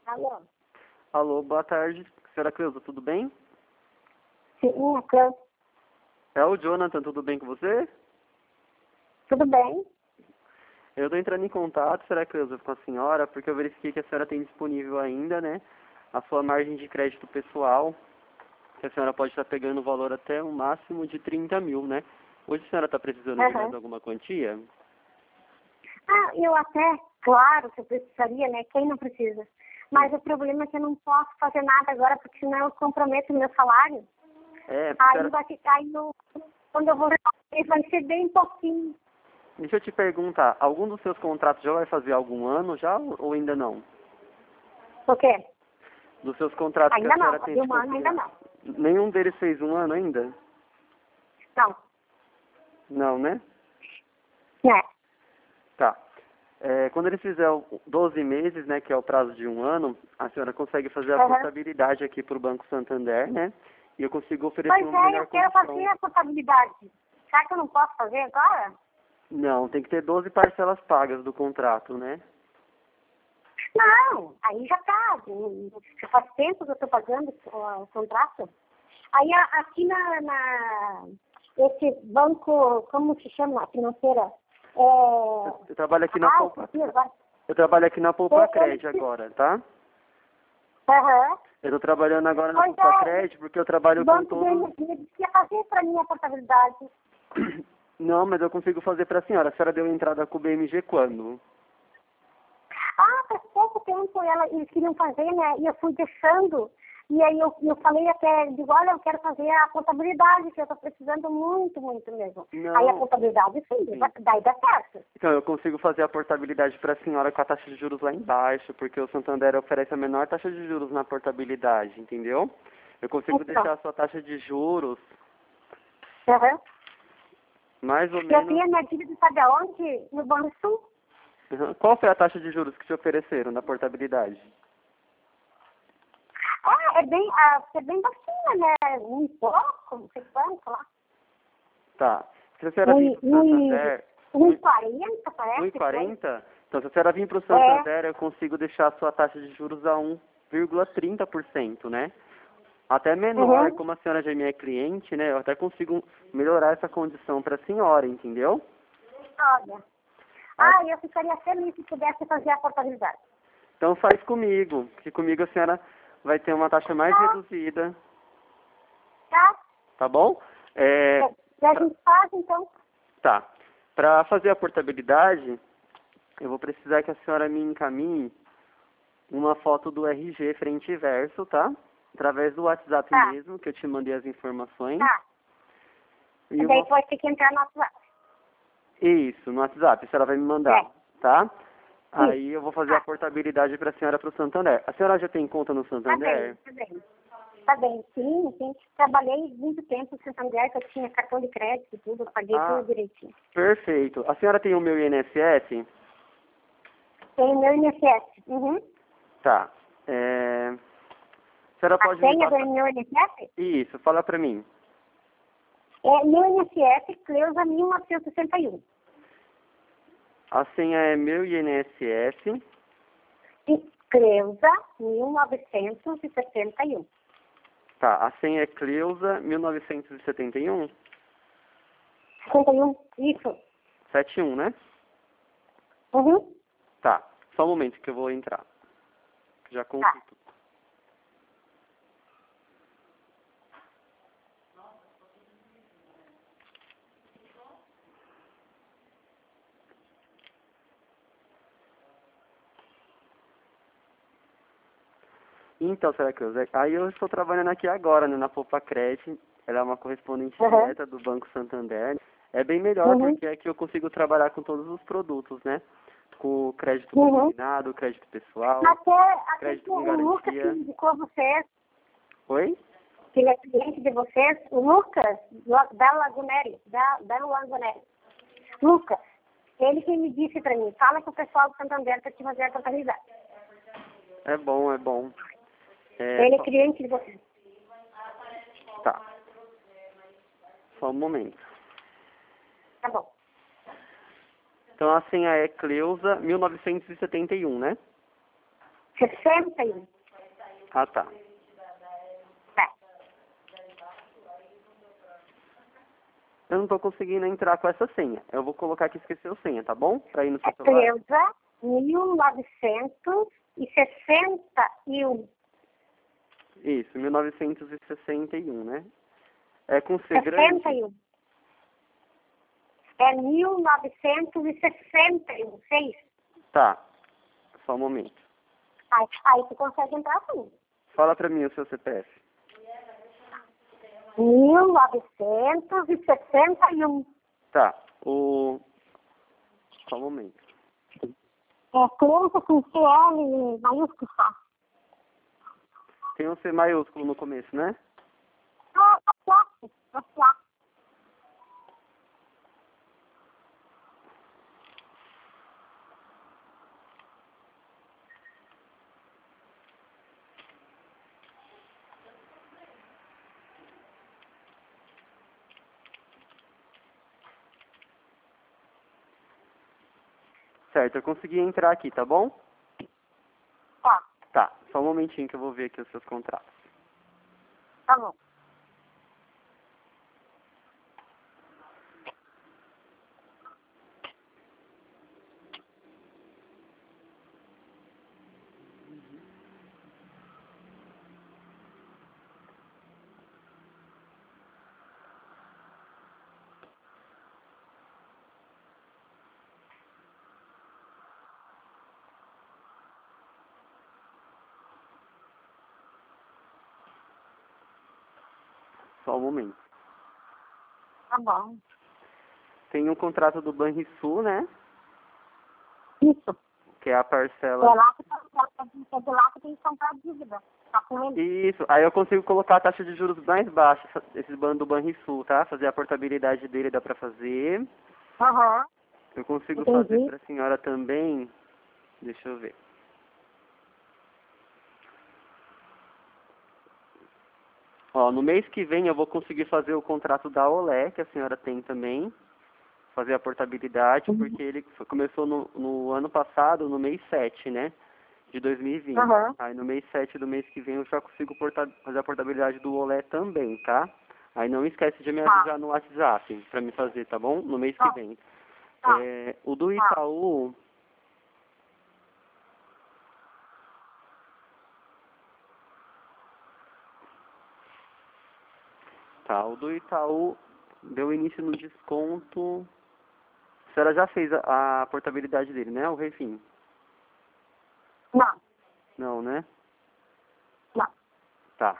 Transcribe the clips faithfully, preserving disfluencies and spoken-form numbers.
Alô? Alô, boa tarde. Senhora Cleusa, tudo bem? Sim, Cleusa. É o Jonathan, tudo bem com você? Tudo bem? Eu estou entrando em contato, senhora Cleusa, com a senhora, porque eu verifiquei que a senhora tem disponível ainda, né, a sua margem de crédito pessoal, que a senhora pode estar pegando o valor até um máximo de trinta mil, né? Hoje a senhora está precisando de mais Uhum. alguma quantia? Ah, eu até, claro que eu precisaria, né? Quem não precisa? Mas o problema é que eu não posso fazer nada agora, porque senão eu comprometo o meu salário. É, porque a Aí senhora... vai ficar, aí eu, quando eu vou resolver, vai ser bem pouquinho. Deixa eu te perguntar, algum dos seus contratos já vai fazer algum ano já ou ainda não? Por quê? Dos seus contratos que a Ainda não, senhora tem fazer de um ano ainda consignado? não. Nenhum deles fez um ano ainda? Não, Não, né? né? Tá. É, quando ele fizer o- doze meses, né, que é o prazo de um ano, a senhora consegue fazer a Uhum. portabilidade aqui para o Banco Santander, né? E eu consigo oferecer Pois uma é, melhor eu quero condição. fazer a contabilidade. Será que eu não posso fazer agora? Não, tem que ter doze parcelas pagas do contrato, né? Não, aí já tá. Já faz tempo que eu estou pagando o, o contrato. Aí a- aqui na, na esse banco, como se chama? Financeira? É, Eu, eu trabalho aqui na ah, Poupa, aqui agora. eu trabalho aqui na Poupa Eu- Cred Eles, agora, tá? aham. Eu tô trabalhando agora na Pois Poupa é, Cred porque eu o trabalho com banco da todos. energia disse que ia fazer para mim a portabilidade. Não, mas eu consigo fazer para a senhora. A senhora deu entrada com o B M G quando? Ah, faz pouco tempo ela, eles queriam fazer, né? E eu fui deixando. E aí eu, eu falei até, digo, olha, eu quero fazer a contabilidade, que eu estou precisando muito, muito mesmo. Não. Aí a contabilidade, sim, Sim. daí dá certo. Então, eu consigo fazer a portabilidade para a senhora com a taxa de juros lá embaixo, porque o Santander oferece a menor taxa de juros na portabilidade, entendeu? Eu consigo Então, deixar a sua taxa de juros uhum. mais ou Eu menos... tinha minha dívida, sabe aonde? No Banco Sul. Uhum. Qual foi a taxa de juros que te ofereceram na portabilidade? Ah, é bem, ah, é bem baixinha, né? Um e pouco, não sei quanto lá. Tá. Se a senhora vir Um, para o um, Santander... um e quarenta, parece que foi. um e quarenta? Então, se a senhora vir para o É, Santander, eu consigo deixar a sua taxa de juros a um vírgula trinta por cento, né? Até menor, uhum. como a senhora já é minha cliente, né? Eu até consigo melhorar essa condição para a senhora, entendeu? Olha. Ah, Ah, eu ficaria feliz se pudesse fazer a portabilidade. então faz comigo, que comigo a senhora vai ter uma taxa mais Tá, reduzida, tá. tá bom? É, E a pra- gente faz, então. tá. Para fazer a portabilidade, eu vou precisar que a senhora me encaminhe uma foto do R G frente e verso, tá? Através do WhatsApp Tá, mesmo, que eu te mandei as informações. tá. E E uma... daí pode ter que entrar no WhatsApp. Isso, no WhatsApp, a senhora vai me É, mandar, tá? sim. Aí eu vou fazer a Tá, portabilidade para a senhora para o Santander. A senhora já tem conta no tá bem, Santander? tá bem. Tá bem, sim, sim. Trabalhei muito tempo no Santander, que eu tinha cartão de crédito e tudo, eu paguei Ah, tudo direitinho. perfeito. A senhora tem o meu I N S S? Tem o meu I N S S. Uhum. Tá. É... A senhora A pode me senha do passar... meu I N S S Isso, fala para mim. é meu I N S S Cleusa mil novecentos e sessenta e um. A senha é meu I N S S. E Cleusa mil novecentos e sessenta e um. Tá, a senha é Cleusa mil novecentos e setenta e um? sessenta e um, isso. setenta e um, né? Uhum. Tá, só um momento que eu vou entrar. Já Tá. consulto. Então, senhora Cleusa, aí eu estou trabalhando aqui agora, né, na Poupa Cred. Ela é uma correspondente Uhum. direta do Banco Santander. É bem melhor Uhum. porque aqui eu consigo trabalhar com todos os produtos, né? Com crédito Uhum. consignado, crédito pessoal, Até, até crédito que com o Lucas que garantia. indicou vocês, Oi? que ele é cliente de vocês, o Lucas, La- da Laguneri, da, da Laguneri. Lucas, ele que me disse pra mim, fala com o pessoal do Santander pra te fazer a contabilidade. É bom, é bom. É, Ele é só- cliente de vocês. tá, só um momento. Tá bom. Então a senha é Cleusa mil novecentos e setenta e um, né? sessenta e um. Ah, tá. É. Eu não tô conseguindo entrar com essa senha. Eu vou colocar que esqueceu senha, tá bom? Pra ir no seu É celular. Cleusa, mil novecentos e sessenta e um. Isso, mil novecentos e sessenta e um, né? É com C grande? sessenta e um. É mil novecentos e sessenta e um, seis. Tá. Só um momento. Aí, aí tu consegue entrar sim. Fala pra mim o seu C P F. mil novecentos e sessenta e um. Tá. O... Só um momento. É Cleusa com C L maiúsculo só. Tem um C maiúsculo no começo, né? Ah, aqui, aqui, aqui. Certo, eu consegui entrar aqui, tá bom? Tá, Tá. Só um momentinho que eu vou ver aqui os seus contratos. tá bom. Só um momento. Tá bom. Tem um contrato do Banrisul, né? Isso. Que é a É parcela... lá que tá, é de lá que tem que comprar dívida. Tá com ele. Isso. Aí eu consigo colocar a taxa de juros mais baixa, esse bando do Banrisul, tá? Fazer a portabilidade dele, dá pra fazer. Aham. Eu consigo fazer Entendi. pra senhora também... Deixa eu ver. Ó, no mês que vem eu vou conseguir fazer o contrato da Olé, que a senhora tem também. Fazer a portabilidade, porque ele foi- começou no, no ano passado, no mês sete, né? De dois mil e vinte. Aham. Aí no mês sete do mês que vem eu já consigo portar, fazer a portabilidade do Olé também, tá? Aí não esquece de me Tá. avisar no WhatsApp pra me fazer, tá bom? No mês que Tá. vem. Tá. É, o do Itaú... Tá, o do Itaú deu início no desconto... A senhora já fez a, a portabilidade dele, né? O refim? Não. Não, né? Não. Tá.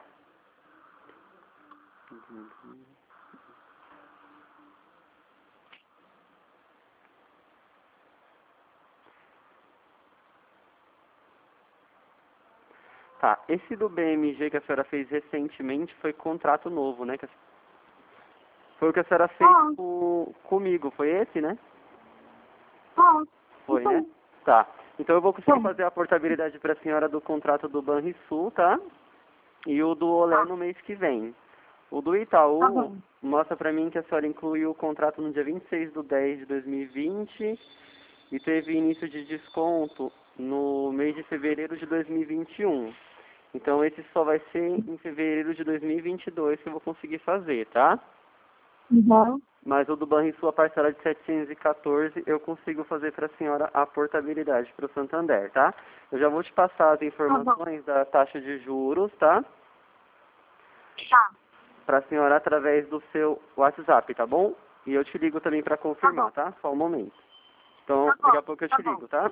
Tá, esse do B M G que a senhora fez recentemente foi contrato novo, né? Que a- Foi o que a senhora fez Ah. com, comigo, foi esse, né? Ah. Foi, Isso né? aí. Tá. Então eu vou conseguir Sim. fazer a portabilidade para a senhora do contrato do Banrisul, tá? E o do Olé Tá. no mês que vem. O do Tá Itaú bom. mostra pra mim que a senhora incluiu o contrato no dia vinte e seis de dez de dois mil e vinte e teve início de desconto no mês de fevereiro de dois mil e vinte e um. Então esse só vai ser em fevereiro de dois mil e vinte e dois que eu vou conseguir fazer, tá? Uhum. Mas o do Banrisul, a parcela de setecentos e quatorze, eu consigo fazer para a senhora a portabilidade para o Santander, tá? Eu já vou te passar as informações da taxa de juros, tá? Tá. Para a senhora através do seu WhatsApp, tá bom? E eu te ligo também para confirmar, tá? Só um momento. Então, Tá daqui a bom. pouco eu Tá te bom. ligo, tá?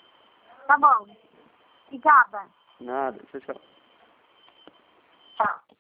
Tá bom. Obrigada. Nada, tchau, tchau. Tchau.